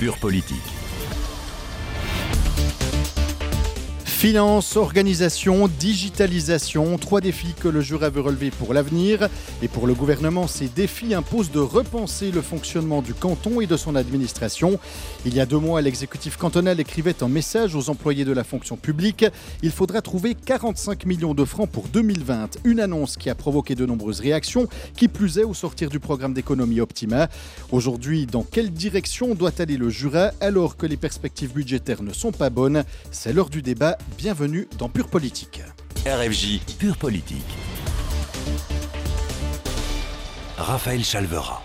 Pure Politique. Finance, organisation, digitalisation, 3 défis que le Jura veut relever pour l'avenir. Et pour le gouvernement, ces défis imposent de repenser le fonctionnement du canton et de son administration. Il y a 2 mois, l'exécutif cantonal écrivait un message aux employés de la fonction publique. Il faudra trouver 45 millions de francs pour 2020. Une annonce qui a provoqué de nombreuses réactions, qui plus est au sortir du programme d'économie Optima. Aujourd'hui, dans quelle direction doit aller le Jura alors que les perspectives budgétaires ne sont pas bonnes? C'est l'heure du débat. Bienvenue dans Pure Politique. RFJ Pure Politique. Raphaël Chalvera.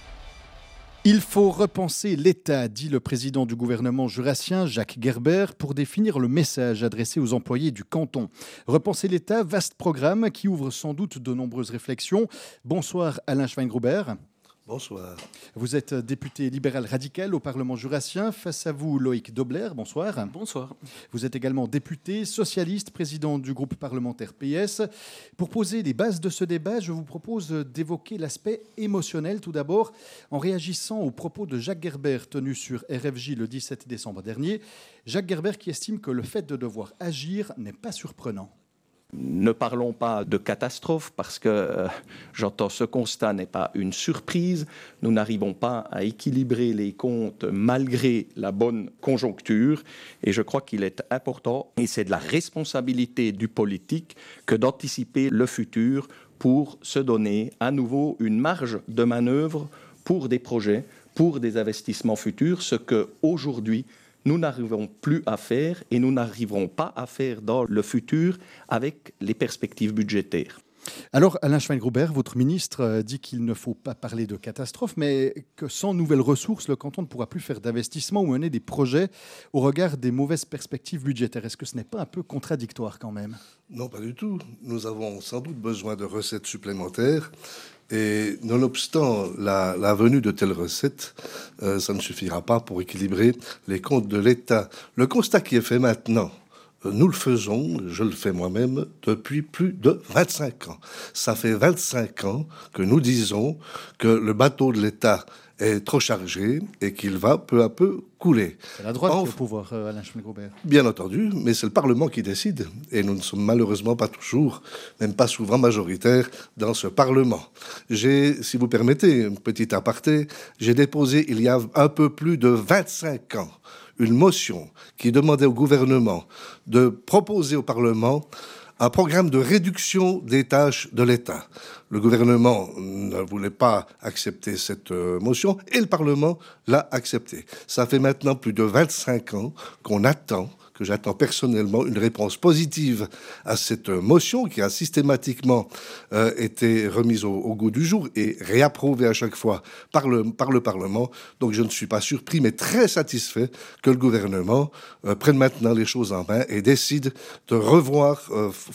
Il faut repenser l'État, dit le président du gouvernement jurassien, Jacques Gerber, pour définir le message adressé aux employés du canton. Repenser l'État, vaste programme qui ouvre sans doute de nombreuses réflexions. Bonsoir Alain Schweingruber. Bonsoir. Vous êtes député libéral radical au Parlement jurassien. Face à vous, Loïc Dobler. Bonsoir. Bonsoir. Vous êtes également député socialiste, président du groupe parlementaire PS. Pour poser les bases de ce débat, je vous propose d'évoquer l'aspect émotionnel tout d'abord, en réagissant aux propos de Jacques Gerber tenus sur RFJ le 17 décembre dernier. Jacques Gerber qui estime que le fait de devoir agir n'est pas surprenant. Ne parlons pas de catastrophe parce que, j'entends, ce constat n'est pas une surprise. Nous n'arrivons pas à équilibrer les comptes malgré la bonne conjoncture. Et je crois qu'il est important, et c'est de la responsabilité du politique, que d'anticiper le futur pour se donner à nouveau une marge de manœuvre pour des projets, pour des investissements futurs, ce qu'aujourd'hui, nous n'arrivons plus à faire et nous n'arriverons pas à faire dans le futur avec les perspectives budgétaires. Alors, Alain Schweingruber, votre ministre dit qu'il ne faut pas parler de catastrophe, mais que sans nouvelles ressources, le canton ne pourra plus faire d'investissements ou mener des projets au regard des mauvaises perspectives budgétaires. Est-ce que ce n'est pas un peu contradictoire quand même ? Non, pas du tout. Nous avons sans doute besoin de recettes supplémentaires. Et nonobstant la venue de telles recettes, ça ne suffira pas pour équilibrer les comptes de l'État. Le constat qui est fait maintenant, nous le faisons, je le fais moi-même, depuis plus de 25 ans. Ça fait 25 ans que nous disons que le bateau de l'État est trop chargé et qu'il va peu à peu couler. C'est la droite qui est au pouvoir, Alain Schweingruber. Bien entendu, mais c'est le Parlement qui décide. Et nous ne sommes malheureusement pas toujours, même pas souvent majoritaires dans ce Parlement. J'ai, si vous permettez, une petite aparté, j'ai déposé il y a un peu plus de 25 ans une motion qui demandait au gouvernement de proposer au Parlement un programme de réduction des tâches de l'État. Le gouvernement ne voulait pas accepter cette motion et le Parlement l'a acceptée. Ça fait maintenant plus de 25 ans qu'on attend, que j'attends personnellement, une réponse positive à cette motion qui a systématiquement été remise au goût du jour et réapprouvée à chaque fois par le Parlement. Donc je ne suis pas surpris, mais très satisfait que le gouvernement prenne maintenant les choses en main et décide de revoir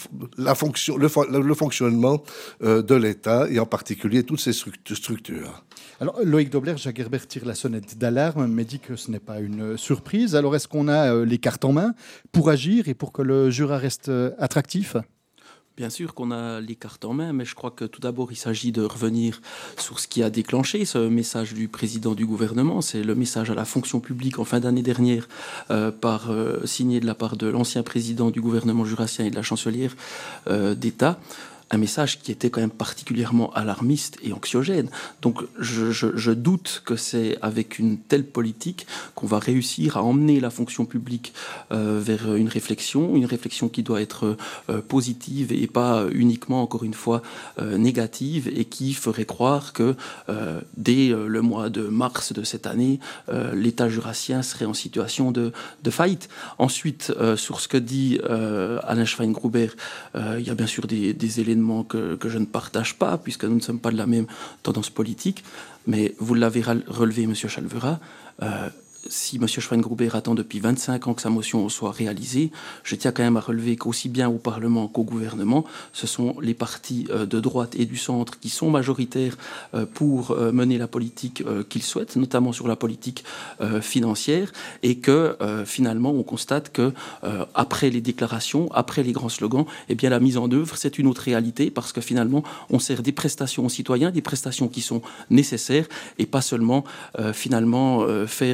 le fonctionnement de l'État et en particulier toutes ses structures. Alors, Loïc Dobler, Jacques Gerber tire la sonnette d'alarme, mais dit que ce n'est pas une surprise. Alors, est-ce qu'on a les cartes en main pour agir et pour que le Jura reste attractif ? Bien sûr qu'on a les cartes en main, mais je crois que tout d'abord, il s'agit de revenir sur ce qui a déclenché ce message du président du gouvernement. C'est le message à la fonction publique en fin d'année dernière, signé de la part de l'ancien président du gouvernement jurassien et de la chancelière d'État. Un message qui était quand même particulièrement alarmiste et anxiogène. Donc je doute que c'est avec une telle politique qu'on va réussir à emmener la fonction publique vers une réflexion qui doit être positive et pas uniquement, encore une fois, négative et qui ferait croire que dès le mois de mars de cette année, l'État jurassien serait en situation de faillite. Ensuite, sur ce que dit Alain Schweingruber, il y a bien sûr des éléments que je ne partage pas, puisque nous ne sommes pas de la même tendance politique, mais vous l'avez relevé, M. Chalvera, si M. Schweingruber attend depuis 25 ans que sa motion soit réalisée, je tiens quand même à relever qu'aussi bien au Parlement qu'au gouvernement, ce sont les partis de droite et du centre qui sont majoritaires pour mener la politique qu'ils souhaitent, notamment sur la politique financière, et que finalement on constate que après les déclarations, après les grands slogans, eh bien la mise en œuvre c'est une autre réalité, parce que finalement on sert des prestations aux citoyens, des prestations qui sont nécessaires, et pas seulement finalement faire de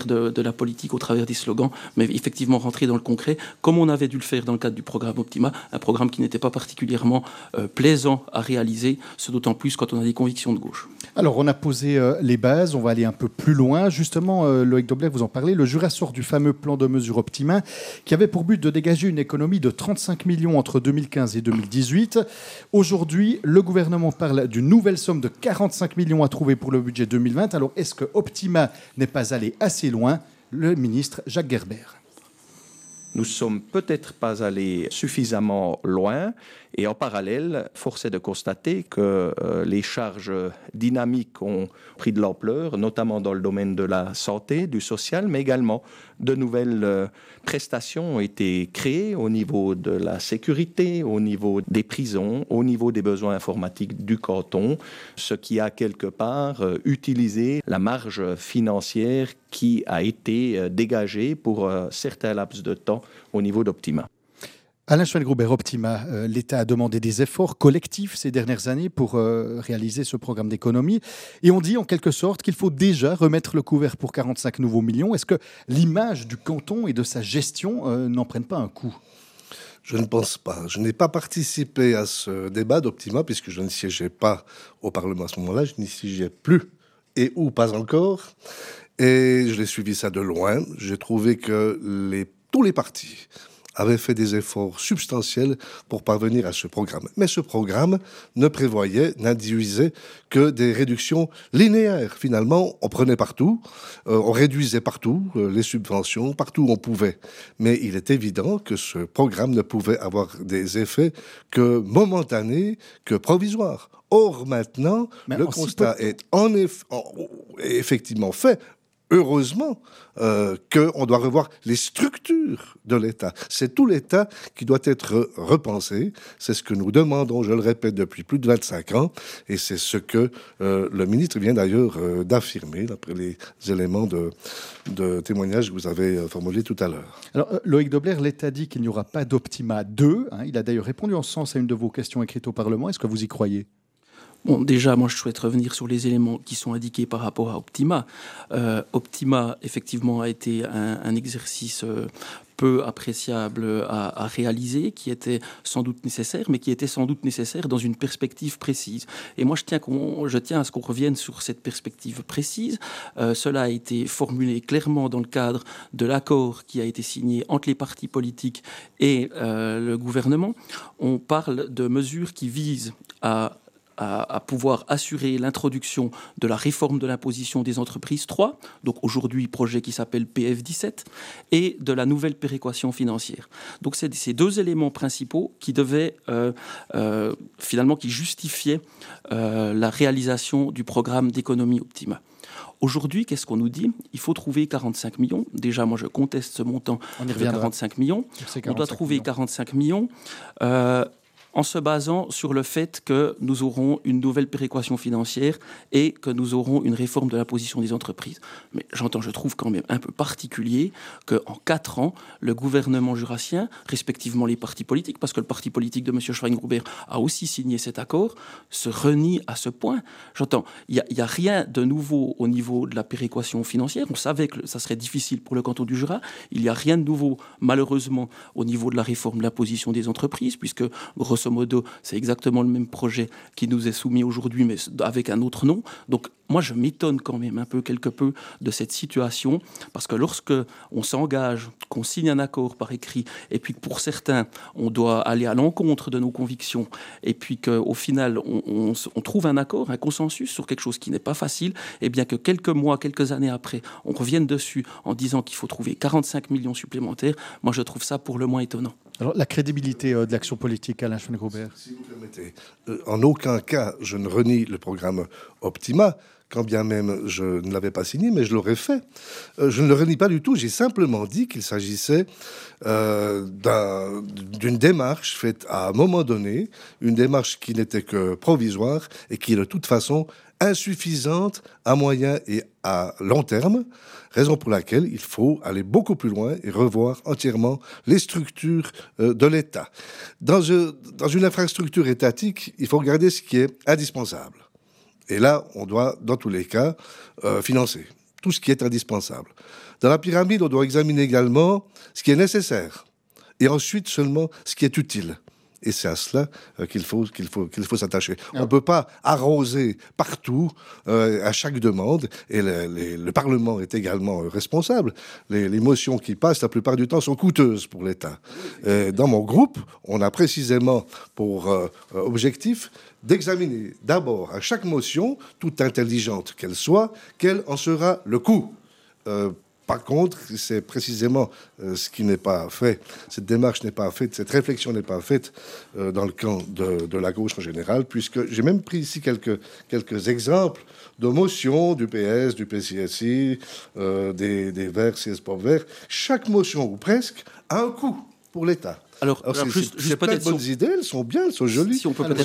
la politique au travers des slogans, mais effectivement rentrer dans le concret, comme on avait dû le faire dans le cadre du programme Optima, un programme qui n'était pas particulièrement plaisant à réaliser, ce d'autant plus quand on a des convictions de gauche. Alors, on a posé les bases, on va aller un peu plus loin. Justement, Loïc Dobler, vous en parlez, le Jura sort du fameux plan de mesure Optima, qui avait pour but de dégager une économie de 35 millions entre 2015 et 2018. Aujourd'hui, le gouvernement parle d'une nouvelle somme de 45 millions à trouver pour le budget 2020. Alors, est-ce que Optima n'est pas allé assez loin? Le ministre Jacques Guerbert. Nous ne sommes peut-être pas allés suffisamment loin et en parallèle, force est de constater que les charges dynamiques ont pris de l'ampleur, notamment dans le domaine de la santé, du social, mais également de nouvelles prestations ont été créées au niveau de la sécurité, au niveau des prisons, au niveau des besoins informatiques du canton, ce qui a quelque part utilisé la marge financière qui a été dégagée pour certains laps de temps au niveau d'Optima. Alain Schweingrubert, Optima, l'État a demandé des efforts collectifs ces dernières années pour réaliser ce programme d'économie. Et on dit en quelque sorte qu'il faut déjà remettre le couvert pour 45 nouveaux millions. Est-ce que l'image du canton et de sa gestion n'en prennent pas un coup ? Je ne pense pas. Je n'ai pas participé à ce débat d'Optima puisque je ne siégeais pas au Parlement à ce moment-là. Je n'y siégeais plus et ou pas encore. Et je l'ai suivi ça de loin. J'ai trouvé que tous les partis avaient fait des efforts substantiels pour parvenir à ce programme. Mais ce programme n'induisait que des réductions linéaires. Finalement, on prenait partout, on réduisait partout les subventions, partout où on pouvait. Mais il est évident que ce programme ne pouvait avoir des effets que momentanés, que provisoires. Or, maintenant, le constat est effectivement fait. Heureusement qu'on doit revoir les structures de l'État. C'est tout l'État qui doit être repensé. C'est ce que nous demandons, je le répète, depuis plus de 25 ans. Et c'est ce que le ministre vient d'ailleurs d'affirmer, d'après les éléments de témoignage que vous avez formulés tout à l'heure. Alors, Loïc Dobler, l'État dit qu'il n'y aura pas d'Optima 2. Il a d'ailleurs répondu en ce sens à une de vos questions écrites au Parlement. Est-ce que vous y croyez ? Bon, déjà, moi, je souhaite revenir sur les éléments qui sont indiqués par rapport à Optima. Optima, effectivement, a été un exercice peu appréciable à réaliser, qui était sans doute nécessaire, mais qui était sans doute nécessaire dans une perspective précise. Et moi, je tiens à ce qu'on revienne sur cette perspective précise. Cela a été formulé clairement dans le cadre de l'accord qui a été signé entre les partis politiques et le gouvernement. On parle de mesures qui visent à pouvoir assurer l'introduction de la réforme de l'imposition des entreprises 3, donc aujourd'hui projet qui s'appelle PF17, et de la nouvelle péréquation financière. Donc c'est ces deux éléments principaux qui devaient finalement qui justifiaient la réalisation du programme d'économie Optima. Aujourd'hui, qu'est-ce qu'on nous dit ? Il faut trouver 45 millions. Déjà, moi, je conteste ce montant de 45 millions. On doit trouver 45 millions. En se basant sur le fait que nous aurons une nouvelle péréquation financière et que nous aurons une réforme de l'imposition des entreprises. Mais je trouve quand même un peu particulier qu'en 4 ans, le gouvernement jurassien, respectivement les partis politiques, parce que le parti politique de M. Schweingrubert a aussi signé cet accord, se renie à ce point. Il n'y a rien de nouveau au niveau de la péréquation financière. On savait que ça serait difficile pour le canton du Jura. Il n'y a rien de nouveau, malheureusement, au niveau de la réforme de l'imposition des entreprises, puisque, grosso modo, c'est exactement le même projet qui nous est soumis aujourd'hui, mais avec un autre nom. Donc, moi, je m'étonne quand même quelque peu de cette situation, parce que lorsque on s'engage, qu'on signe un accord par écrit, et puis que pour certains, on doit aller à l'encontre de nos convictions, et puis qu'au final, on trouve un accord, un consensus sur quelque chose qui n'est pas facile, et bien que quelques mois, quelques années après, on revienne dessus en disant qu'il faut trouver 45 millions supplémentaires, moi, je trouve ça pour le moins étonnant. Alors, la crédibilité de l'action politique, Alain Schweingrubert. Si vous permettez, en aucun cas, je ne renie le programme Optima, quand bien même je ne l'avais pas signé, mais je l'aurais fait. Je ne le renie pas du tout. J'ai simplement dit qu'il s'agissait d'une démarche faite à un moment donné, une démarche qui n'était que provisoire et qui est de toute façon insuffisante à moyen et à long terme, raison pour laquelle il faut aller beaucoup plus loin et revoir entièrement les structures de l'État. Dans une infrastructure étatique, il faut regarder ce qui est indispensable. Et là, on doit, dans tous les cas, financer. tout ce qui est indispensable. Dans la pyramide, on doit examiner également ce qui est nécessaire et ensuite seulement ce qui est utile. Et c'est à cela qu'il faut s'attacher. On ne peut pas arroser partout, à chaque demande, et le Parlement est également responsable. Les motions qui passent, la plupart du temps, sont coûteuses pour l'État. Dans mon groupe, on a précisément pour objectif d'examiner d'abord à chaque motion, toute intelligente qu'elle soit, quel en sera le coût. Par contre, c'est précisément ce qui n'est pas fait. Cette démarche n'est pas faite, cette réflexion n'est pas faite dans le camp de la gauche en général, puisque j'ai même pris ici quelques exemples de motions du PS, du PCSI, des Verts, CS Pop Verts. Chaque motion, ou presque, a un coût pour l'État. Alors juste peut-être bonnes idées, elles sont bien, elles sont jolies, si on peut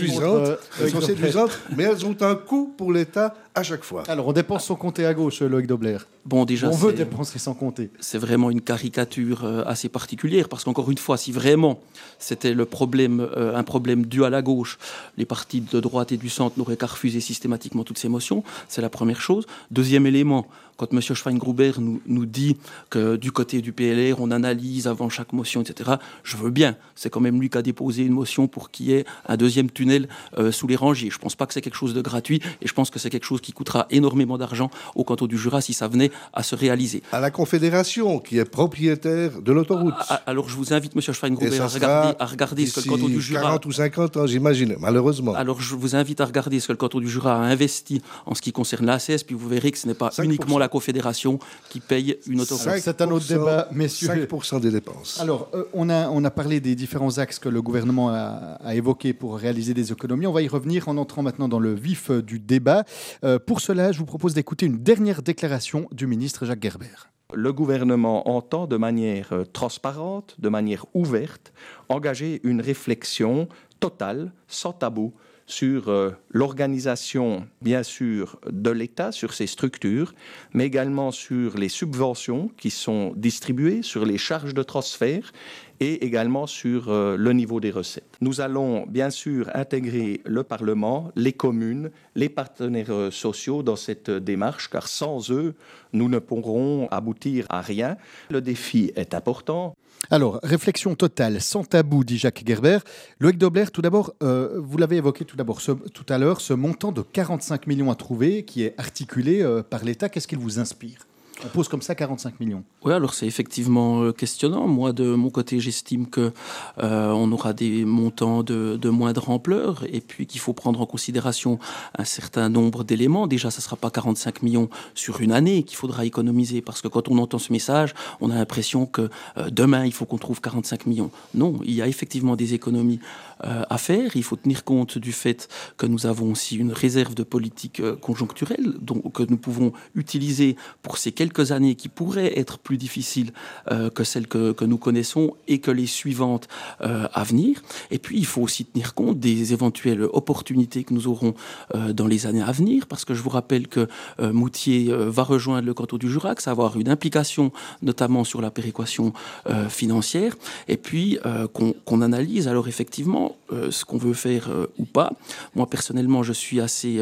elles sont séduisantes, mais elles ont un coût pour l'État à chaque fois. Alors, on dépense sans compter à gauche, Loïc Dobler. Bon, déjà, on veut dépenser sans compter. C'est vraiment une caricature assez particulière, parce qu'encore une fois, si vraiment c'était le problème, un problème dû à la gauche, les partis de droite et du centre n'auraient qu'à refuser systématiquement toutes ces motions. C'est la première chose. Deuxième élément, quand M. Schweingruber nous dit que du côté du PLR, on analyse avant chaque motion, etc., je veux bien. C'est quand même lui qui a déposé une motion pour qu'il y ait un deuxième tunnel sous les Rangiers. Je ne pense pas que c'est quelque chose de gratuit, et je pense que c'est quelque chose qui coûtera énormément d'argent au canton du Jura si ça venait à se réaliser. À la Confédération, qui est propriétaire de l'autoroute. Alors je vous invite, M. Schweingruber, à regarder ce que le canton du Jura... 40 ou 50 ans, j'imagine, malheureusement. Alors je vous invite à regarder ce que le canton du Jura a investi en ce qui concerne l'ACS, puis vous verrez que ce n'est pas 5%. Uniquement la Confédération qui paye une autoroute. C'est un autre débat, messieurs. 5% des dépenses. Alors, on a parlé des différents axes que le gouvernement a évoqués pour réaliser des économies. On va y revenir en entrant maintenant dans le vif du débat. Pour cela, je vous propose d'écouter une dernière déclaration du ministre Jacques Gerber. Le gouvernement entend de manière transparente, de manière ouverte, engager une réflexion totale, sans tabou, sur l'organisation, bien sûr, de l'État, sur ses structures, mais également sur les subventions qui sont distribuées, sur les charges de transfert et également sur le niveau des recettes. Nous allons, bien sûr, intégrer le Parlement, les communes, les partenaires sociaux dans cette démarche, car sans eux, nous ne pourrons aboutir à rien. Le défi est important. Alors, réflexion totale, sans tabou, dit Jacques Gerber. Loïc Dobler, tout d'abord, vous l'avez évoqué tout à l'heure, ce montant de 45 millions à trouver, qui est articulé par l'État, qu'est-ce qu'il vous inspire ? On pose comme ça 45 millions. Oui, alors c'est effectivement questionnant. Moi, de mon côté, j'estime qu'on aura des montants de moindre ampleur et puis qu'il faut prendre en considération un certain nombre d'éléments. Déjà, ça ne sera pas 45 millions sur une année qu'il faudra économiser parce que quand on entend ce message, on a l'impression que demain, il faut qu'on trouve 45 millions. Non, il y a effectivement des économies à faire. Il faut tenir compte du fait que nous avons aussi une réserve de politique conjoncturelle que nous pouvons utiliser pour ces quelques années qui pourraient être plus difficiles que celles que nous connaissons et que les suivantes à venir. Et puis, il faut aussi tenir compte des éventuelles opportunités que nous aurons dans les années à venir, parce que je vous rappelle que Moutier va rejoindre le canton du Jura, que ça va avoir une implication notamment sur la péréquation financière, et puis qu'on analyse alors effectivement ce qu'on veut faire ou pas. Moi, personnellement, je suis assez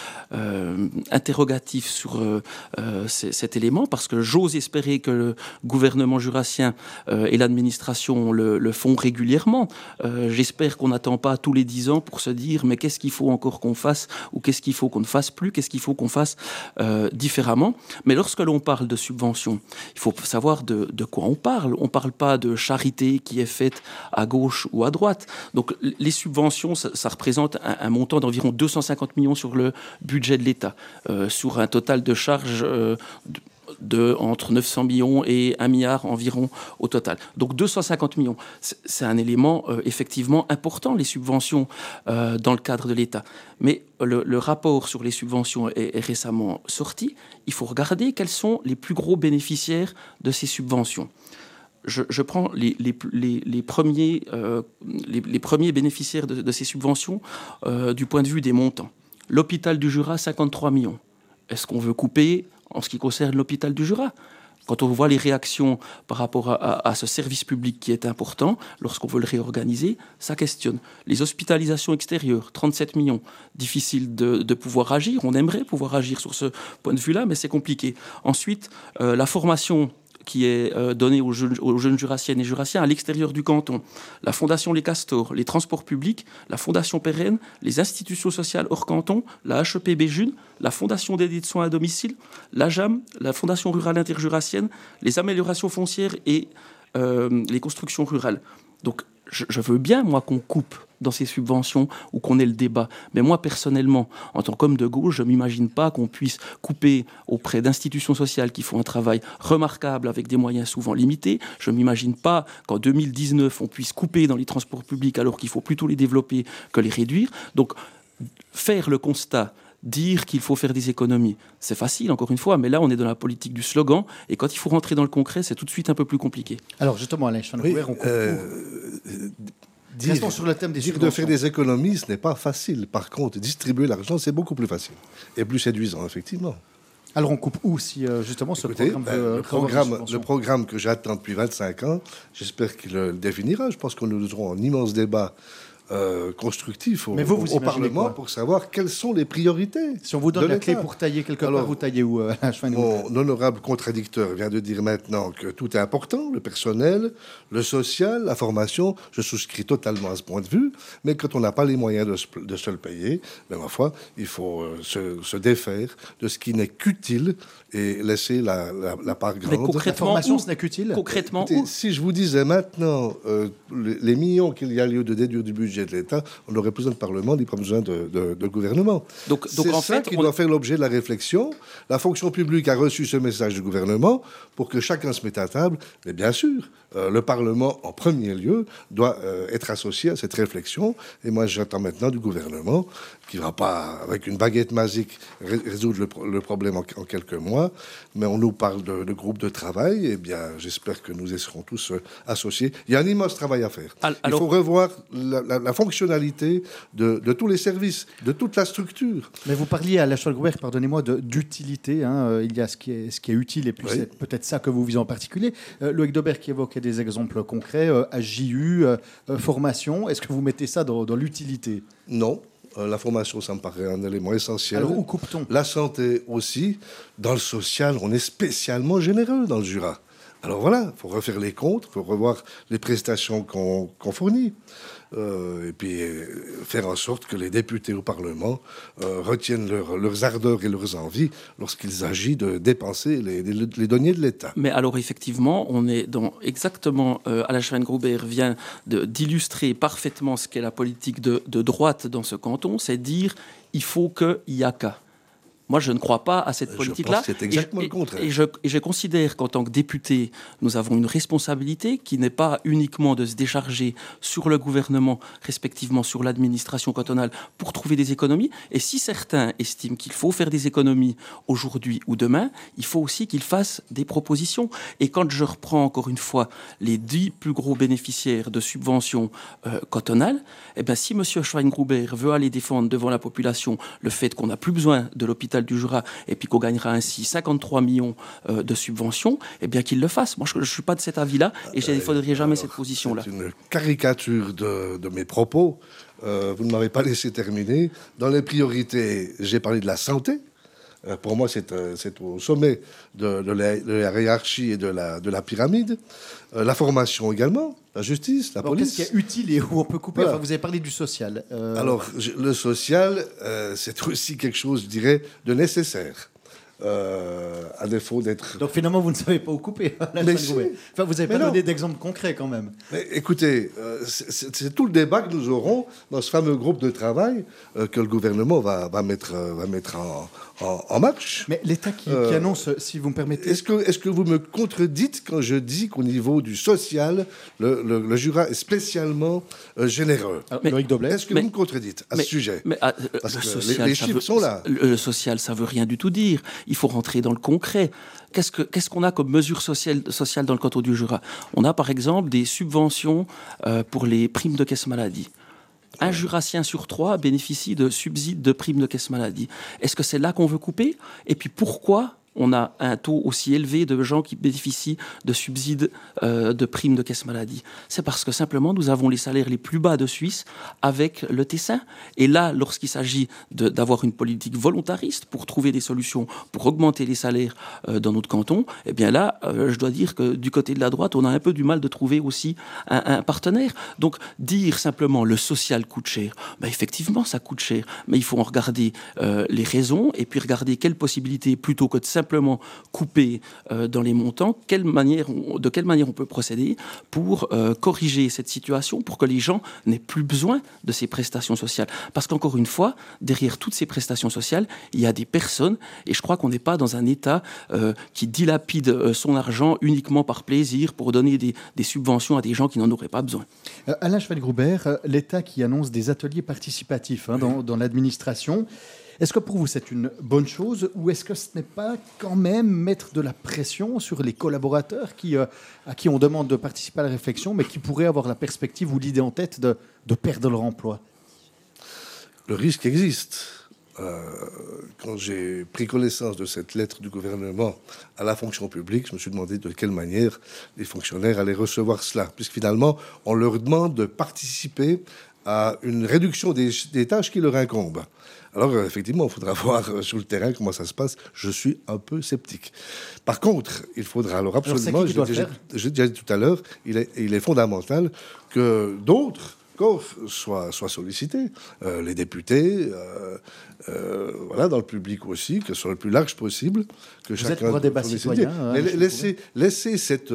interrogatif sur cet élément, parce que j'ose espérer que le gouvernement jurassien et l'administration le font régulièrement. J'espère qu'on n'attend pas tous les 10 ans pour se dire mais qu'est-ce qu'il faut encore qu'on fasse ou qu'est-ce qu'il faut qu'on ne fasse plus, qu'est-ce qu'il faut qu'on fasse différemment. Mais lorsque l'on parle de subventions, il faut savoir de quoi on parle. On ne parle pas de charité qui est faite à gauche ou à droite. Donc les subventions, ça représente un montant d'environ 250 millions sur le budget de l'État, sur un total de charges entre 900 millions et 1 milliard environ au total. Donc 250 millions, c'est un élément effectivement important, les subventions dans le cadre de l'État. Mais le rapport sur les subventions est récemment sorti. Il faut regarder quels sont les plus gros bénéficiaires de ces subventions. Je prends les premiers bénéficiaires de ces subventions du point de vue des montants. L'hôpital du Jura, 53 millions. Est-ce qu'on veut couper en ce qui concerne l'hôpital du Jura ? quand on voit les réactions par rapport à ce service public qui est important, lorsqu'on veut le réorganiser, ça questionne. Les hospitalisations extérieures, 37 millions, difficile de pouvoir agir. On aimerait pouvoir agir sur ce point de vue-là, mais c'est compliqué. Ensuite, la formation qui est donnée aux jeunes jurassiennes et jurassiens à l'extérieur du canton, la Fondation Les Castors, les transports publics, la Fondation Pérenne, les institutions sociales hors canton, la HEP Béjune, la Fondation d'aide de soins à domicile, la JAM, la Fondation rurale interjurassienne, les améliorations foncières et les constructions rurales. Donc, je veux bien, moi, qu'on coupe dans ces subventions ou qu'on ait le débat. Mais moi, personnellement, en tant qu'homme de gauche, je ne m'imagine pas qu'on puisse couper auprès d'institutions sociales qui font un travail remarquable avec des moyens souvent limités. Je ne m'imagine pas qu'en 2019, on puisse couper dans les transports publics alors qu'il faut plutôt les développer que les réduire. Donc, faire le constat, dire qu'il faut faire des économies, c'est facile, encore une fois, mais là, on est dans la politique du slogan, et quand il faut rentrer dans le concret, c'est tout de suite un peu plus compliqué. Alors, justement, Alain Schwann-Gruber, on restons sur le thème des subventions. De faire des économies, ce n'est pas facile. Par contre, distribuer l'argent, c'est beaucoup plus facile et plus séduisant, effectivement. Alors, on coupe où si, justement, ce programme le programme que j'attends depuis 25 ans, j'espère qu'il le définira. Je pense que nous aurons un immense débat constructif au Parlement pour savoir quelles sont les priorités. Si on vous donne la clé pour tailler quelque part, vous taillez où Mon honorable contradicteur vient de dire maintenant que tout est important, le personnel, le social, la formation. Je souscris totalement à ce point de vue, mais quand on n'a pas les moyens de se le payer, ben, ma foi, il faut se défaire de ce qui n'est qu'utile et laisser la part grande. Mais concrètement, la formation, ce n'est qu'utile. Concrètement, écoutez, si je vous disais maintenant les millions qu'il y a lieu de déduire du budget de l'État, on n'aurait plus besoin de Parlement, ni pas besoin de gouvernement. Donc c'est en fait, qui doit faire l'objet de la réflexion. La fonction publique a reçu ce message du gouvernement pour que chacun se mette à table. Mais bien sûr, le Parlement, en premier lieu, doit être associé à cette réflexion. Et moi, j'attends maintenant du gouvernement qui ne va pas, avec une baguette magique, résoudre le problème en quelques mois. Mais on nous parle de groupes de travail. Eh bien, j'espère que nous y serons tous associés. Il y a un immense travail à faire. Il faut revoir la fonctionnalité de tous les services, de toute la structure. Mais vous parliez à Alain Schwann-Gruber, pardonnez-moi, d'utilité. Il y a ce qui est utile et puis oui. C'est peut-être ça que vous visez en particulier. Loïc Daubert qui évoquait des exemples concrets, AJU, formation. Est-ce que vous mettez ça dans l'utilité ? Non. La formation, ça me paraît un élément essentiel. Alors, où coupe-t-on ? La santé aussi. Dans le social, on est spécialement généreux dans le Jura. Alors voilà, il faut refaire les comptes, il faut revoir les prestations qu'on fournit. Et puis faire en sorte que les députés au Parlement retiennent leurs ardeurs et leurs envies lorsqu'il s'agit de dépenser les deniers de l'État. Mais alors effectivement, on est dans exactement, Alain Schwann-Gruber vient d'illustrer parfaitement ce qu'est la politique de droite dans ce canton, c'est dire il faut qu'il y a qu'à. Moi, je ne crois pas à cette politique-là. C'est exactement le contraire. Et je considère qu'en tant que député, nous avons une responsabilité qui n'est pas uniquement de se décharger sur le gouvernement, respectivement sur l'administration cantonale, pour trouver des économies. Et si certains estiment qu'il faut faire des économies aujourd'hui ou demain, il faut aussi qu'ils fassent des propositions. Et quand je reprends encore une fois les 10 plus gros bénéficiaires de subventions cantonales, eh bien, si M. Schwann-Gruber veut aller défendre devant la population le fait qu'on n'a plus besoin de l'hôpital du Jura et puis qu'on gagnera ainsi 53 millions de subventions, eh bien qu'il le fasse. Moi, je ne suis pas de cet avis-là et je ne défendrai jamais cette position-là. C'est une caricature de mes propos. Vous ne m'avez pas laissé terminer. Dans les priorités, j'ai parlé de la santé. Pour moi, c'est au sommet de la hiérarchie et de la pyramide. La formation également, la justice, la police. Qu'est-ce qui est utile et où on peut couper ? Voilà. Enfin, vous avez parlé du social. Alors, le social, c'est aussi quelque chose, je dirais, de nécessaire. À défaut d'être... Donc finalement, vous ne savez pas où couper. Mais si. Enfin, vous n'avez pas donné d'exemple concret quand même. Mais écoutez, c'est tout le débat que nous aurons dans ce fameux groupe de travail que le gouvernement va mettre en marche. Mais l'État qui annonce, si vous me permettez... Est-ce que vous me contredites quand je dis qu'au niveau du social, le Jura est spécialement généreux ? Loïc Daubert. Est-ce que vous me contredites à ce sujet ? Parce que social, les chiffres sont là. Le social, ça ne veut rien du tout dire. Il faut rentrer dans le concret. Qu'est-ce qu'on a comme mesure sociale dans le canton du Jura ? On a par exemple des subventions pour les primes de caisse maladie. Un Jurassien sur 3 bénéficie de subsides de primes de caisse maladie. Est-ce que c'est là qu'on veut couper ? Et puis pourquoi on a un taux aussi élevé de gens qui bénéficient de subsides de primes de caisse maladie? C'est parce que simplement nous avons les salaires les plus bas de Suisse avec le Tessin. Et là, lorsqu'il s'agit d'avoir une politique volontariste pour trouver des solutions, pour augmenter les salaires dans notre canton, eh bien là, je dois dire que du côté de la droite, on a un peu du mal de trouver aussi un partenaire. Donc dire simplement le social coûte cher, ben effectivement ça coûte cher, mais il faut en regarder les raisons et puis regarder quelles possibilités, plutôt que de simplement couper dans les montants, de quelle manière on peut procéder pour corriger cette situation, pour que les gens n'aient plus besoin de ces prestations sociales. Parce qu'encore une fois, derrière toutes ces prestations sociales, il y a des personnes, et je crois qu'on n'est pas dans un État qui dilapide son argent uniquement par plaisir pour donner des subventions à des gens qui n'en auraient pas besoin. Alain Schwelgruber, l'État qui annonce des ateliers participatifs dans l'administration, est-ce que pour vous c'est une bonne chose ou est-ce que ce n'est pas quand même mettre de la pression sur les collaborateurs à qui on demande de participer à la réflexion mais qui pourraient avoir la perspective ou l'idée en tête de perdre leur emploi? Le risque existe. Quand j'ai pris connaissance de cette lettre du gouvernement à la fonction publique, je me suis demandé de quelle manière les fonctionnaires allaient recevoir cela, puisque finalement, on leur demande de participer à une réduction des tâches qui leur incombent. Alors, effectivement, il faudra voir sur le terrain comment ça se passe. Je suis un peu sceptique. Par contre, il faudra alors absolument, j'ai déjà dit tout à l'heure, il est fondamental que d'autres corps soient sollicités, les députés, voilà, dans le public aussi, que ce soit le plus large possible. Que vous êtes pour un débat citoyen. Laisser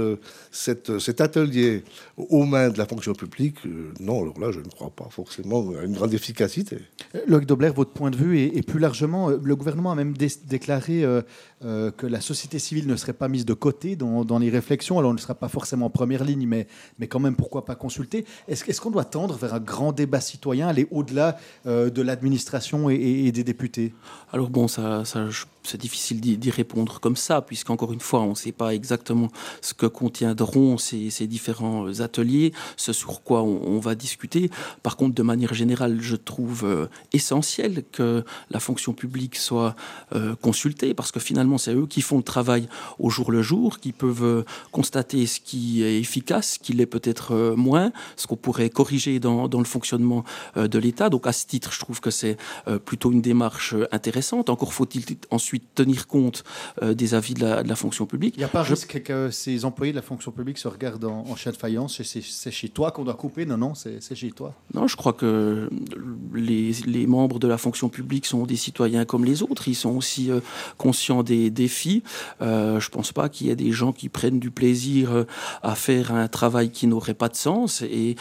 cet atelier aux mains de la fonction publique, non, alors là, je ne crois pas forcément à une grande efficacité. Loïc Dobler, votre point de vue, et plus largement, le gouvernement a même déclaré que la société civile ne serait pas mise de côté dans les réflexions. Alors, on ne sera pas forcément en première ligne, mais quand même, pourquoi pas consulter? Est-ce qu'on doit tendre vers un grand débat citoyen, aller au-delà de l'administration et des députés? Alors bon, c'est difficile d'y répondre comme ça, puisqu'encore une fois, on ne sait pas exactement ce que contiendront ces différents ateliers, ce sur quoi on va discuter. Par contre, de manière générale, je trouve essentiel que la fonction publique soit consultée, parce que finalement, c'est eux qui font le travail au jour le jour, qui peuvent constater ce qui est efficace, ce qui l'est peut-être moins, ce qu'on pourrait corriger dans le fonctionnement de l'État. Donc à ce titre, je trouve que c'est plutôt une démarche intéressante. Encore faut-il ensuite tenir compte des avis de la fonction publique. Il n'y a pas risque que ces employés de la fonction publique se regardent en chien de faïence? C'est chez toi qu'on doit couper? Non, c'est chez toi. Non, je crois que les membres de la fonction publique sont des citoyens comme les autres. Ils sont aussi conscients des défis. Je ne pense pas qu'il y ait des gens qui prennent du plaisir à faire un travail qui n'aurait pas de sens. Et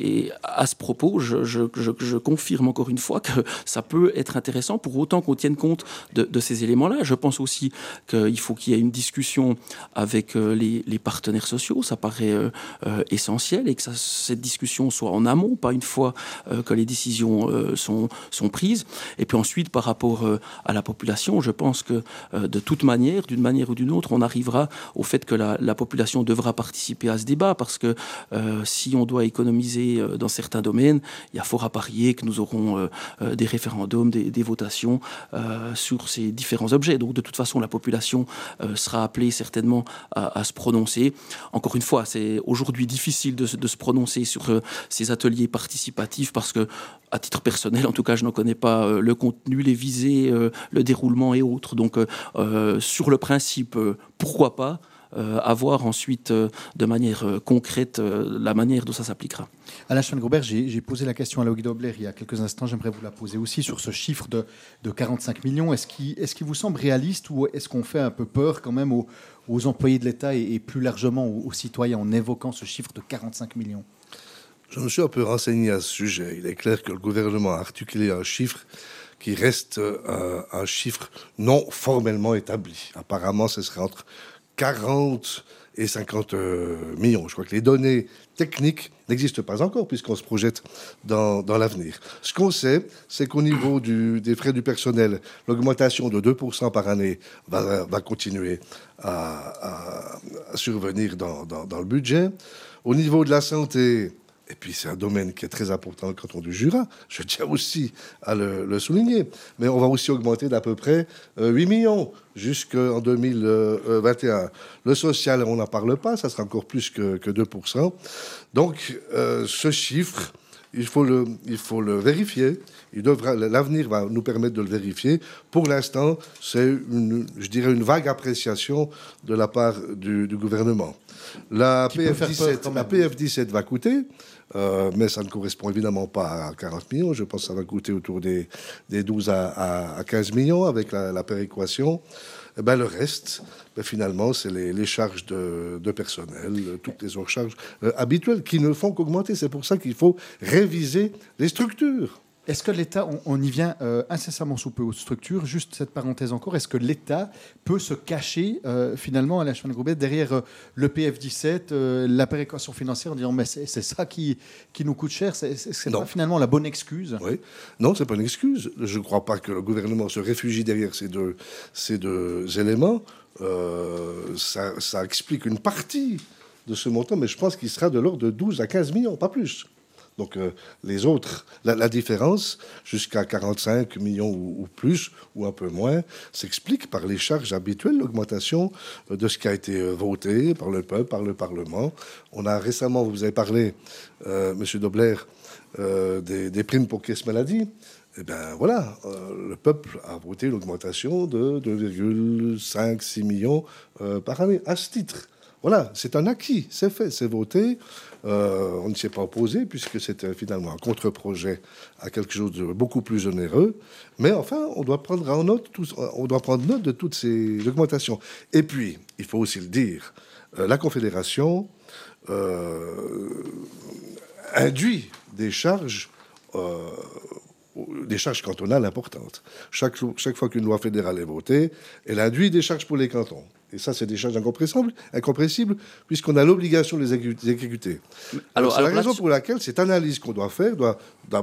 à ce propos, je confirme encore une fois que ça peut être intéressant pour autant qu'on tienne compte de ces éléments-là. Je pense aussi qu'il faut qu'il y ait une discussion avec les partenaires sociaux. Ça paraît essentiel et que cette discussion soit en amont, pas une fois que les décisions sont prises. Et puis ensuite, par rapport à la population, je pense que de toute manière, d'une manière ou d'une autre, on arrivera au fait que la population devra participer à ce débat, parce que si on doit économiser dans certains domaines, il y a fort à parier que nous aurons des référendums, des votations sur ces différents objets. Donc de toute façon, la population sera appelée certainement à se prononcer. Encore une fois, c'est aujourd'hui difficile de se prononcer sur ces ateliers participatifs, parce que, à titre personnel, en tout cas, je n'en connais pas le contenu, les visées, le déroulement et autres. Donc sur le principe, pourquoi pas, à voir ensuite de manière concrète la manière dont ça s'appliquera. Alain Schwelgruber, j'ai posé la question à Loïc Dobler il y a quelques instants, j'aimerais vous la poser aussi sur ce chiffre de 45 millions. Est-ce qu'il vous semble réaliste, ou est-ce qu'on fait un peu peur quand même aux employés de l'État et plus largement aux citoyens en évoquant ce chiffre de 45 millions? Je me suis un peu renseigné à ce sujet. Il est clair que le gouvernement a articulé un chiffre qui reste un chiffre non formellement établi. Apparemment, ce serait entre 40 et 50 millions. Je crois que les données techniques n'existent pas encore, puisqu'on se projette dans l'avenir. Ce qu'on sait, c'est qu'au niveau des frais du personnel, l'augmentation de 2% par année va continuer à survenir dans le budget. Au niveau de la santé, Et puis c'est un domaine qui est très important dans le canton du Jura, je tiens aussi à le souligner. Mais on va aussi augmenter d'à peu près 8 millions jusqu'en 2021. Le social, on n'en parle pas, ça sera encore plus que 2%. Donc ce chiffre, il faut le vérifier. L'avenir va nous permettre de le vérifier. Pour l'instant, c'est une vague appréciation de la part du gouvernement. La PF17 va coûter, mais ça ne correspond évidemment pas à 40 millions. Je pense que ça va coûter autour des 12 à 15 millions avec la péréquation. Et le reste, finalement, c'est les charges de personnel, toutes les autres charges habituelles qui ne font qu'augmenter. C'est pour ça qu'il faut réviser les structures. Est-ce que l'État, on y vient incessamment sous peu aux structures, juste cette parenthèse encore, est-ce que l'État peut se cacher finalement, Alain Schwan-Grubert, derrière le PF17, la péréquation financière, en disant mais c'est ça qui nous coûte cher, c'est pas finalement la bonne excuse? Oui, non, c'est pas une excuse. Je ne crois pas que le gouvernement se réfugie derrière ces deux éléments. Ça explique une partie de ce montant, mais je pense qu'il sera de l'ordre de 12 à 15 millions, pas plus. Donc les autres, la différence, jusqu'à 45 millions ou plus, ou un peu moins, s'explique par les charges habituelles, l'augmentation de ce qui a été voté par le peuple, par le Parlement. On a récemment, vous avez parlé, M. Dobler, des primes pour caisse maladie. Eh bien voilà, le peuple a voté une augmentation de 2,5-6 millions par année, à ce titre. Voilà, c'est un acquis, c'est fait, c'est voté. On ne s'y est pas opposé puisque c'était finalement un contre-projet à quelque chose de beaucoup plus onéreux. Mais enfin, on doit prendre note de toutes ces augmentations. Et puis, il faut aussi le dire, la Confédération induit des charges cantonales importantes. Chaque fois qu'une loi fédérale est votée, elle induit des charges pour les cantons. Et ça, c'est des charges incompressibles puisqu'on a l'obligation de les exécuter. Alors, c'est la raison pour laquelle cette analyse qu'on doit faire doit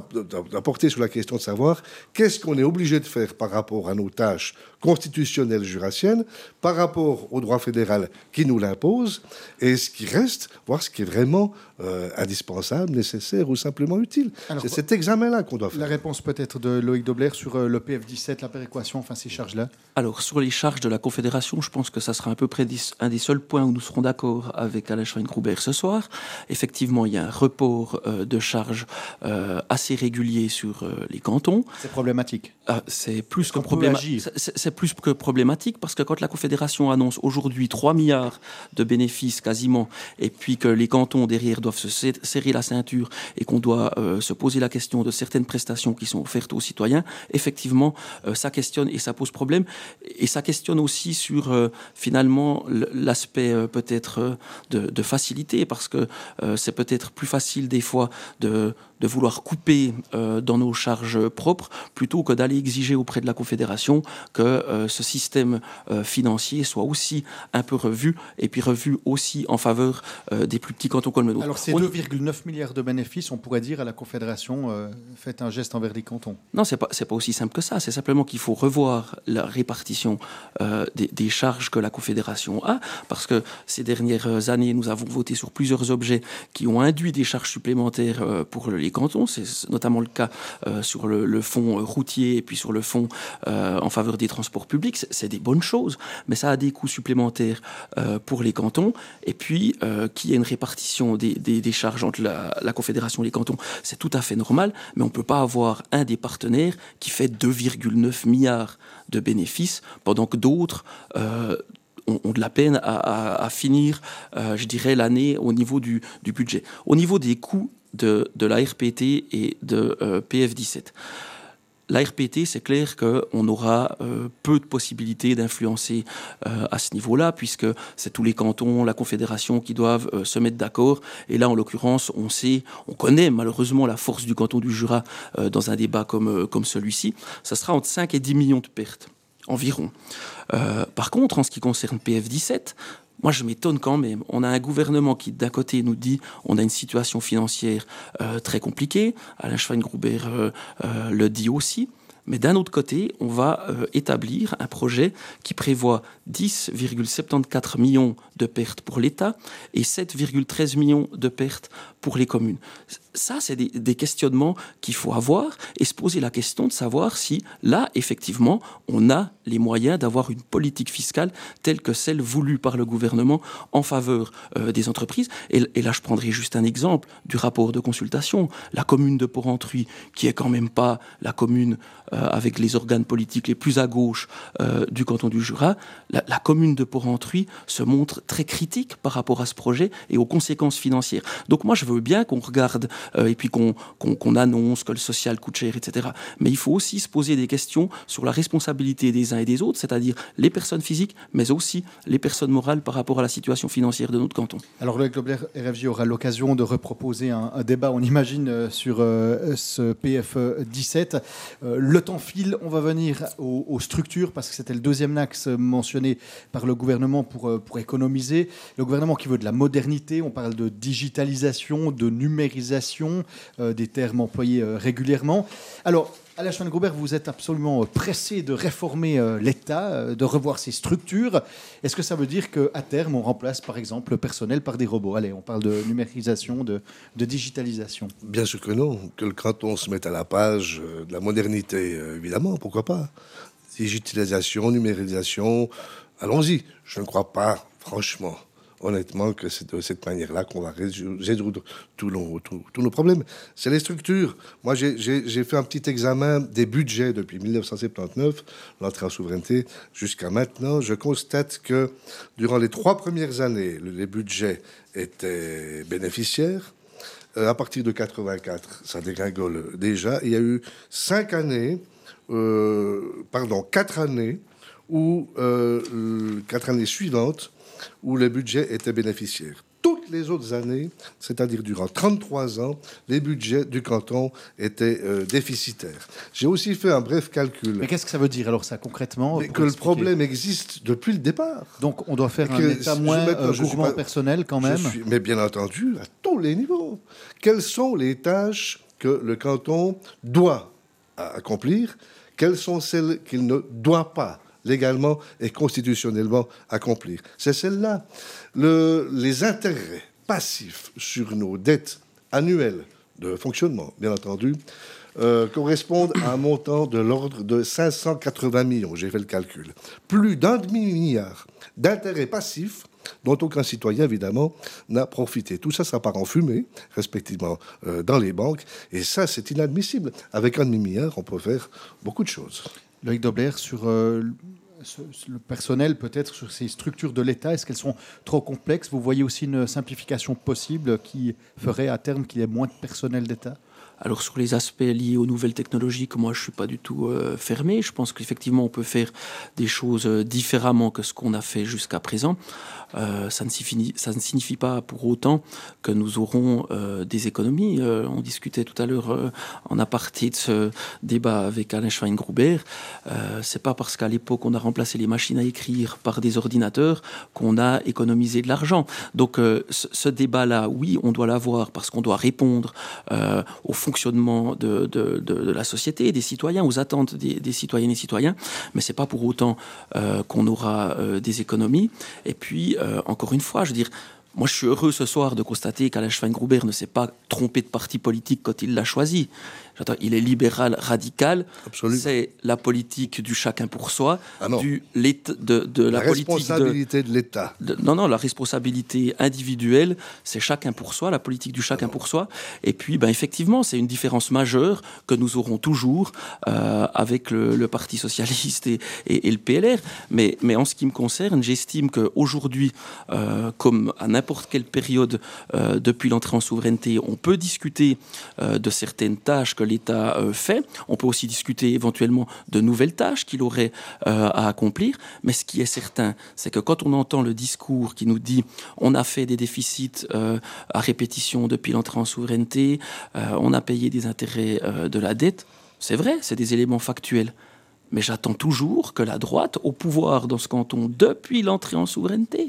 porter sur la question de savoir qu'est-ce qu'on est obligé de faire par rapport à nos tâches constitutionnelles jurassiennes, par rapport au droit fédéral qui nous l'impose, et ce qui reste, voir ce qui est vraiment indispensable, nécessaire ou simplement utile. Alors, c'est cet examen-là qu'on doit faire. La réponse peut-être de Loïc Dobler sur le PF17, la péréquation, enfin ces charges-là. Alors, sur les charges de la Confédération, je pense que ça sera à peu près un des seuls points où nous serons d'accord avec Alain Schwan-Grubert ce soir. Effectivement, il y a un report de charges assez régulier sur les cantons. C'est problématique. C'est plus que problématique. C'est plus que problématique parce que quand la Confédération annonce aujourd'hui 3 milliards de bénéfices quasiment, et puis que les cantons derrière doivent se serrer la ceinture et qu'on doit se poser la question de certaines prestations qui sont offertes aux citoyens, effectivement, ça questionne et ça pose problème. Et ça questionne aussi sur finalement l'aspect peut-être de facilité, parce que c'est peut-être plus facile des fois de vouloir couper dans nos charges propres plutôt que d'aller exiger auprès de la Confédération que ce système financier soit aussi un peu revu, et puis revu aussi en faveur des plus petits cantons comme le nôtre. Alors ces 2,9 milliards de bénéfices, on pourrait dire à la Confédération, faites un geste envers les cantons. Non, c'est pas aussi simple que ça. C'est simplement qu'il faut revoir la répartition des charges que la Confédération a, parce que ces dernières années, nous avons voté sur plusieurs objets qui ont induit des charges supplémentaires pour les cantons. C'est notamment le cas sur le fonds routier et puis sur le fonds en faveur des transports publics. C'est des bonnes choses, mais ça a des coûts supplémentaires pour les cantons. Et puis, qu'il y ait une répartition des charges entre la Confédération et les cantons, c'est tout à fait normal, mais on ne peut pas avoir un des partenaires qui fait 2,9 milliards de bénéfices, pendant que d'autres ont de la peine à finir, je dirais, l'année au niveau du budget. Au niveau des coûts de la RPT et de PF17. La RPT, c'est clair qu'on aura peu de possibilités d'influencer à ce niveau-là, puisque c'est tous les cantons, la Confédération qui doivent se mettre d'accord. Et là, en l'occurrence, on connaît malheureusement la force du canton du Jura dans un débat comme celui-ci. Ça sera entre 5 et 10 millions de pertes, environ. Par contre, en ce qui concerne PF17, moi, je m'étonne quand même. On a un gouvernement qui, d'un côté, nous dit on a une situation financière très compliquée. Alain Schwan-Grubert le dit aussi. Mais d'un autre côté, on va établir un projet qui prévoit 10,74 millions de pertes pour l'État et 7,13 millions de pertes pour les communes. Ça, c'est des questionnements qu'il faut avoir et se poser la question de savoir si, là, effectivement, on a les moyens d'avoir une politique fiscale telle que celle voulue par le gouvernement en faveur des entreprises. Et là, je prendrai juste un exemple du rapport de consultation. La commune de Porrentruy, qui est quand même pas la commune avec les organes politiques les plus à gauche du canton du Jura, la commune de Porrentruy se montre très critique par rapport à ce projet et aux conséquences financières. Donc moi, je veux bien qu'on regarde et puis qu'on annonce que le social coûte cher, etc. Mais il faut aussi se poser des questions sur la responsabilité des uns et des autres, c'est-à-dire les personnes physiques, mais aussi les personnes morales par rapport à la situation financière de notre canton. Alors Loïc Dobler, RFJ aura l'occasion de reproposer un débat, on imagine, sur ce PFE 17. Le temps file, on va venir aux structures, parce que c'était le deuxième axe mentionné par le gouvernement pour économiser. Le gouvernement qui veut de la modernité, on parle de digitalisation, de numérisation, des termes employés régulièrement. Alors, Alain Schweingruber, vous êtes absolument pressé de réformer l'État, de revoir ses structures. Est-ce que ça veut dire qu'à terme, on remplace par exemple le personnel par des robots? Allez, on parle de numérisation, de digitalisation. Bien sûr que non. Que le canton se mette à la page de la modernité, évidemment, pourquoi pas. Digitalisation, numérisation, allons-y. Je ne crois pas, franchement, honnêtement, que c'est de cette manière-là qu'on va résoudre tous nos problèmes. C'est les structures. Moi, j'ai fait un petit examen des budgets depuis 1979, l'entrée en souveraineté, jusqu'à maintenant. Je constate que durant les 3 premières années, les budgets étaient bénéficiaires. À partir de 84, ça dégringole déjà. Il y a eu 4 années où 4 années suivantes où les budgets étaient bénéficiaires. Toutes les autres années, c'est-à-dire durant 33 ans, les budgets du canton étaient déficitaires. J'ai aussi fait un bref calcul. Mais qu'est-ce que ça veut dire alors ça concrètement? Que le problème existe depuis le départ. Donc on doit faire un État moins gourmand personnel quand même. Mais bien entendu, à tous les niveaux. Quelles sont les tâches que le canton doit accomplir? Quelles sont celles qu'il ne doit pas légalement et constitutionnellement accomplir? C'est celle-là. Les intérêts passifs sur nos dettes annuelles de fonctionnement, bien entendu, correspondent à un montant de l'ordre de 580 millions, j'ai fait le calcul. Plus d'1 demi-milliard d'intérêts passifs dont aucun citoyen, évidemment, n'a profité. Tout ça, ça part en fumée, respectivement, dans les banques. Et ça, c'est inadmissible. Avec 1 demi-milliard, on peut faire beaucoup de choses. Loïc Dobler, sur le personnel, peut-être sur ces structures de l'État, est-ce qu'elles sont trop complexes? Vous voyez aussi une simplification possible qui ferait à terme qu'il y ait moins de personnel d'État? Alors sur les aspects liés aux nouvelles technologies, moi je ne suis pas du tout fermé. Je pense qu'effectivement on peut faire des choses différemment que ce qu'on a fait jusqu'à présent. Ça ne signifie pas pour autant que nous aurons des économies. On discutait tout à l'heure en aparté de ce débat avec Alain Schweingruber. C'est pas parce qu'à l'époque on a remplacé les machines à écrire par des ordinateurs qu'on a économisé de l'argent. Donc ce débat-là, oui, on doit l'avoir parce qu'on doit répondre au fonctionnement de la société, des citoyens, aux attentes des citoyennes et citoyens, mais c'est pas pour autant qu'on aura des économies. Et puis, encore une fois, je veux dire, moi je suis heureux ce soir de constater qu'Alain Schweingruber ne s'est pas trompé de parti politique quand il l'a choisi. Il est libéral radical. Absolument. C'est la politique du chacun pour soi, de la politique responsabilité de l'État. Non, la responsabilité individuelle, c'est chacun pour soi, la politique du chacun pour soi. Et puis, effectivement, c'est une différence majeure que nous aurons toujours avec le Parti socialiste et le PLR. Mais en ce qui me concerne, j'estime qu'aujourd'hui, comme à n'importe quelle période depuis l'entrée en souveraineté, on peut discuter de certaines tâches que l'État fait. On peut aussi discuter éventuellement de nouvelles tâches qu'il aurait à accomplir. Mais ce qui est certain, c'est que quand on entend le discours qui nous dit on a fait des déficits à répétition depuis l'entrée en souveraineté, on a payé des intérêts de la dette, c'est vrai, c'est des éléments factuels. Mais j'attends toujours que la droite, au pouvoir dans ce canton, depuis l'entrée en souveraineté,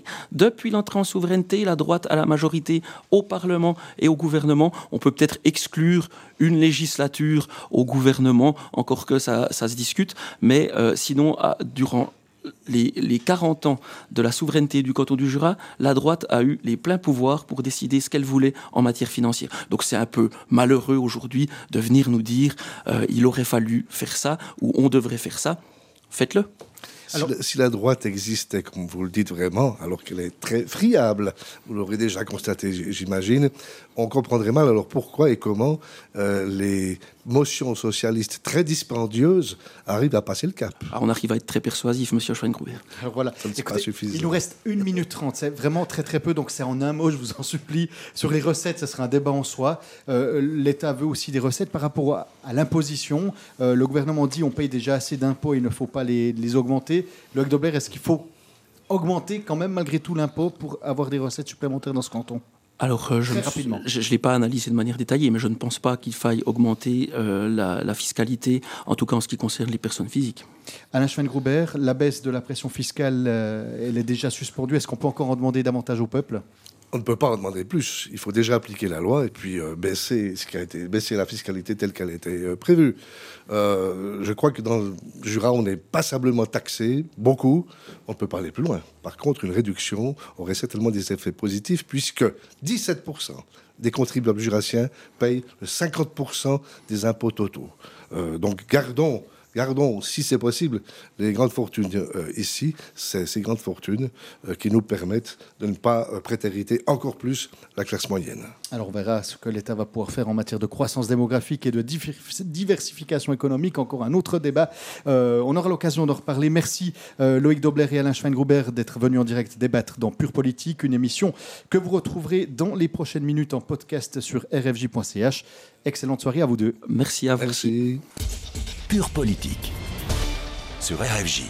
la droite à la majorité au Parlement et au gouvernement, on peut peut-être exclure une législature au gouvernement, encore que ça se discute, mais sinon, durant les 40 ans de la souveraineté du canton du Jura, la droite a eu les pleins pouvoirs pour décider ce qu'elle voulait en matière financière. Donc c'est un peu malheureux aujourd'hui de venir nous dire il aurait fallu faire ça ou on devrait faire ça. Faites-le. Alors, si la droite existait, comme vous le dites vraiment, alors qu'elle est très friable, vous l'aurez déjà constaté, j'imagine, on comprendrait mal alors pourquoi et comment les motions socialistes très dispendieuses arrivent à passer le cap. Alors on arrive à être très persuasif, monsieur Schweingruber. Alors voilà, écoutez, il nous reste 1 minute 30, c'est vraiment très très peu, donc c'est en un mot, je vous en supplie. Sur les recettes, ce sera un débat en soi. L'État veut aussi des recettes par rapport à l'imposition. Le gouvernement dit on paye déjà assez d'impôts, il ne faut pas les augmenter. Loïc Dobler, est-ce qu'il faut augmenter quand même malgré tout l'impôt pour avoir des recettes supplémentaires dans ce canton ? Alors, je ne l'ai pas analysé de manière détaillée, mais je ne pense pas qu'il faille augmenter la fiscalité, en tout cas en ce qui concerne les personnes physiques. Alain Schweingruber, la baisse de la pression fiscale, elle est déjà suspendue. Est-ce qu'on peut encore en demander davantage au peuple ? On ne peut pas en demander plus. Il faut déjà appliquer la loi et puis baisser la fiscalité telle qu'elle a été prévue. Je crois que dans le Jura, on n'est passablement taxé, beaucoup. On ne peut pas aller plus loin. Par contre, une réduction aurait certainement des effets positifs puisque 17% des contribuables jurassiens payent 50% des impôts totaux. Donc gardons, si c'est possible, les grandes fortunes ici, c'est ces grandes fortunes qui nous permettent de ne pas prétériter encore plus la classe moyenne. Alors on verra ce que l'État va pouvoir faire en matière de croissance démographique et de diversification économique. Encore un autre débat. On aura l'occasion d'en reparler. Merci Loïc Dobler et Alain Schweingruber d'être venus en direct débattre dans Pure Politique, une émission que vous retrouverez dans les prochaines minutes en podcast sur rfj.ch. Excellente soirée à vous deux. Merci à vous. Merci. Pure Politique sur RFJ.